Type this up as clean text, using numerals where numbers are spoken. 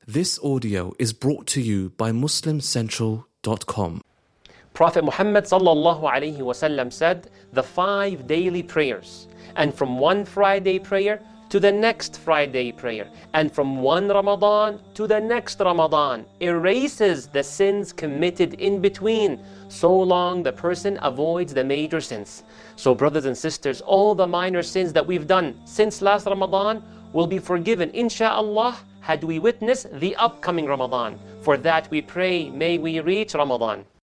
This audio is brought to you by MuslimCentral.com. Prophet Muhammad sallallahu alaihi wasallam said, the 5 daily prayers, and from one Friday prayer to the next Friday prayer, and from one Ramadan to the next Ramadan, erases the sins committed in between, so long the person avoids the major sins. So brothers and sisters, all the minor sins that we've done since last Ramadan will be forgiven, insha'Allah, had we witnessed the upcoming Ramadan. For that we pray, may we reach Ramadan.